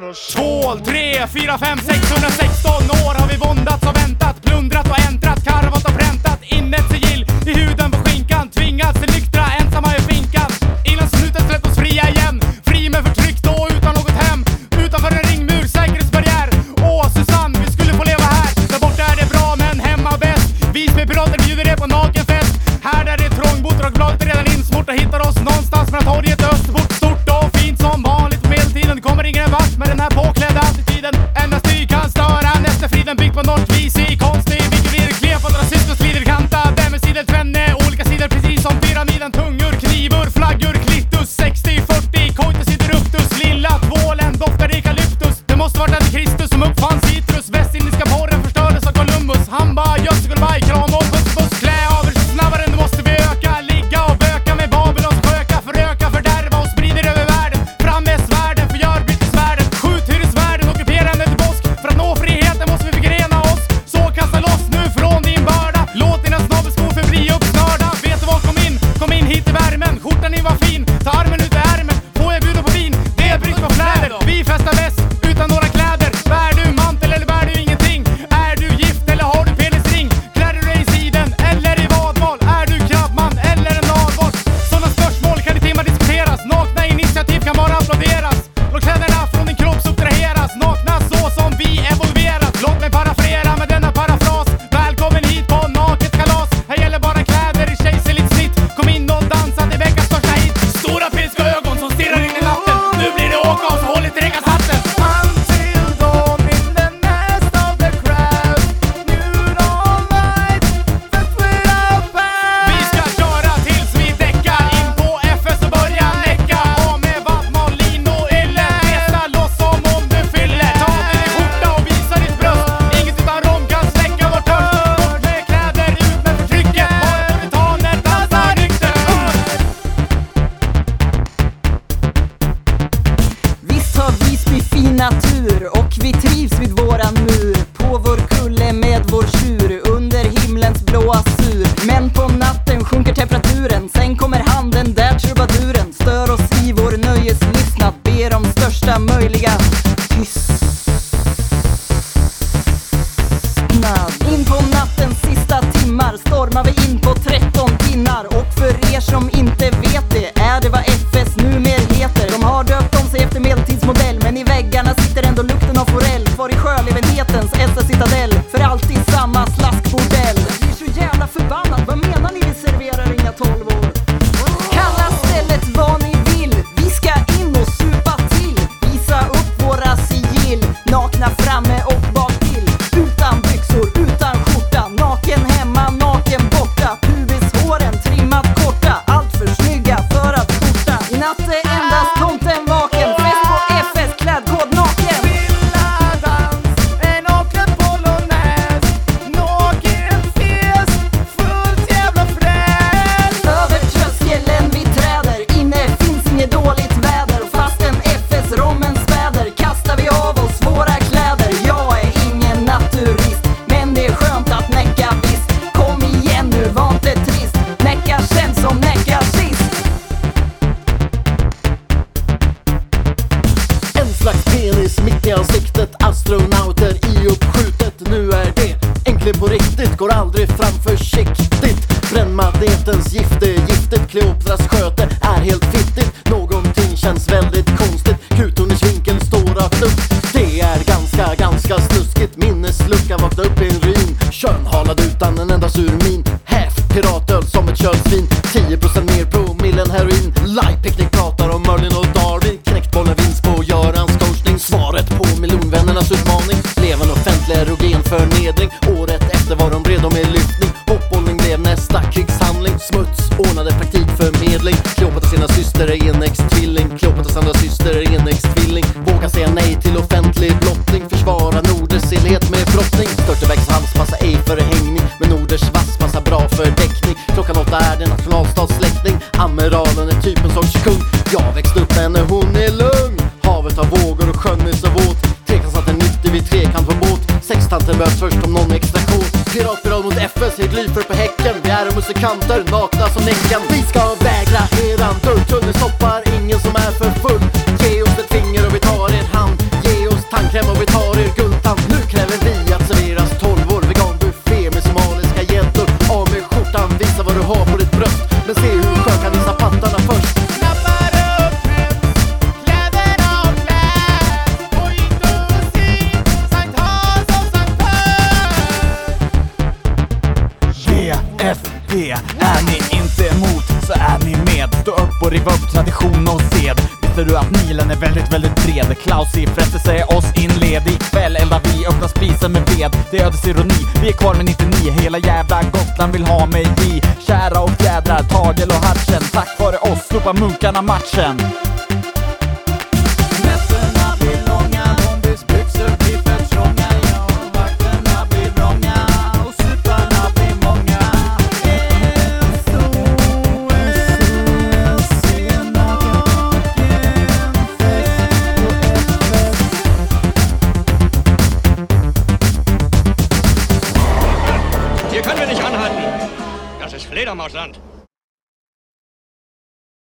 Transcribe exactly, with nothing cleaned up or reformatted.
Två, tre, fyra, fem, sexhundrasexton år har vi våndats och väntat, plundrat och äntrat, karvat och präntat in ett sigill i huden på skinkan, tvingats till nyktra, ensamma i finkan. Innan snuten släppt oss fria igen, fri med förtryck då utan något hem, utanför en ringmur, säkerhetsbarriär. Åh Susanne, vi skulle få leva här, där borta är det bra men hemma bäst. Vi med pirater bjuder det på nakenfest, här där det är trångbott och bladet är redan insmort och hittar oss någonstans mellan torget och Österbort. Stort och fint som vanligt på medeltiden, det kommer ingen vart med den här påklädda attityden. Endast du kan störa nästa friden, byggt på något vis i konstig vilket vi är klep och rasist och slider kanta. Där med sidor tvenne, olika sidor precis som pyramiden. Tungor, knivor, flaggor, klittus, sextio, fyrtio, coitus, interruptus. Lilla tvålen doftar eukalyptus. Det måste varit en Kristus som uppfann citrus. Västindiska porren förstördes av Columbus. Han bara görs och baj, kram och puss, puss. Klä av er snabbare än du måste vi öka. Ligga och böka med Babylons sköka. Föröka, fördärva och sprider över världen. Fram med svärden, förgör bytesvärlden. Skjut hyresvärden, ockupera en bosk. För att nå friheten måste vi förgrena oss. Så kasta loss nu från din börda. Låt dina snabelskor förbli uppsnörda. Vet du vad, kom in, kom in hit i värmen. Skjortan ni var fin, ta armen ut i ärmen. Får jag bjuda på vin, det är brist på fläder. Vi festar bäst utan några kläder. Bär du mantel eller bär du ingenting? Är du gift eller har du penisring? Klär du dig i siden eller i vadval? Är du krabbman eller en nagelboll? Sådana spörsmål kan i timmar diskuteras. Nakna initiativ kan bara applåderas. Låt kläderna från din kropp subtraheras. Nakna så som vi evolverat. Låt mig parafrera med denna parafras. Välkommen hit på naket kalas. Här gäller bara kläder i kejserligt snitt. Kom in och dansa till veckans största hit. Stora pilska ögon som stirrar in i natten. Nu blir det åka och så håll inte regas hatten. Until dawn in the nest of the crowd, nude all night, fett without pass. Vi ska köra tills vi däckar. In på F S och börja näcka. Av med vattmal, lin och ylle. Resa loss som om du fyller. Ta av dig din skjorta och visa ditt bröst. Inget utan rom kan släcka vår törst. Bort med kläder, ut med förtrycket. Bara puritaner dansar nykter. Visst har Visby fin natur och vi trivs vid våran mur. På vår kulle med vår tjur under himlens blåa sur. Men på natten sjunker temperaturen, sen kommer han den där trubaduren. Stör oss i vår nöjeslystnad, ber om största möjliga tystnad. In på nattens sista timmar stormar vi in på tretton pinnar. Och för er som inte vet det är det vad F S numer heter. De har döpt om sig efter medeltidsmodell, men i väggarna sitter ändå lukten av forell. Kvar i sjölevenhetens S S-citadell, för alltid samma slaskbordell. Vi är så jävla förbannad, vad menar ni, vi serverar inga tolv år? Kalla stället vad ni vill, vi ska in och supa till. Visa upp våra sigill, nakna framme och bak till. Utan byxor, utan skjorta, naken hemma, naken borta. Pubishåren trimmat korta, allt för snygga för att skjorta. I natt är endast tomten vaken, fest på F S, klädkod naken. Villadans, en naken polonaise, naken fest, fullt jävla fräs. Över tröskeln vi träder, inne finns inget dåligt väder. Och fastän F S-rommen späder kastar vi av oss våra kläder. Jag är ingen naturist, men det är skönt att näcka visst. Kom igen nu, var inte trist, näcka känns som näcka sist. En slags penis mitt i ansiktet, astronauter i uppskjutet. Nu är det äntligen på riktigt, går aldrig fram försiktigt. Brännmagnetens gifte, giftet, Kleopatras sköte är helt fittigt. Någonting känns väldigt konstigt, kutoners vinkeln står rakt upp. Det är ganska, ganska snuskigt, minneslucka vaknar upp i en ruin. Könhalad utan en enda sur min, häf, piratöl som ett kölsvin. tio procent mer promillen heroin, live-picknick pratar om Merlin och Darby. Knäcktbollen vinst på Görans coachning, svaret på miljonvännernas utmaning. Levande offentlig erogen förnedring, året efter var de redo med lyftning. Hoppbollning blev nästa krigshandling, smuts ordnade praktikförmedling. Kleopatra sina syster är enäggstvilling, Kleopatras andra syster är enäggstvilling. Våga säga nej till offentlig blottning, försvara Norders silhet med brottning. Störtevägs hals passar ej för hängning, men Norders vass passar bra för däckning. Klockan åtta är det nationalstatssläckning, amiralen är typen sorts kung. Jag växte upp henne, hon är lugn. Havet har vågor och sjön är så våt. Trekant satt en nittio vid trekant på båt. Sextanten behövs först om någon extra kod. Piratpirat mot F S, heglyfer på häcken. Vi är musikanter, nakna som näcken. Vi ska vägra eran dörrtull, ni stoppar ingen som är för full. Ge oss ett finger och vi tar er hand. Ge liva upp tradition och sed. Visste du att Nilen är väldigt, väldigt bred? Klaus i frestelse oss inled. Ikväll eldar vi, öppnar spisen med ved. Det är ödets ironi, vi är kvar med nittionio. Hela jävla Gotland vill ha mig i. Kära och fjädrar, Tagel och Hartsen. Tack vare oss slopar munkarna matchen. Nätterna blir långa, zombies byxor blir fett trånga. Ja, vakterna blir vrånga och suparna blir många. En stor scen, naken Hier können wir nicht anhalten. Das ist Fledermausland.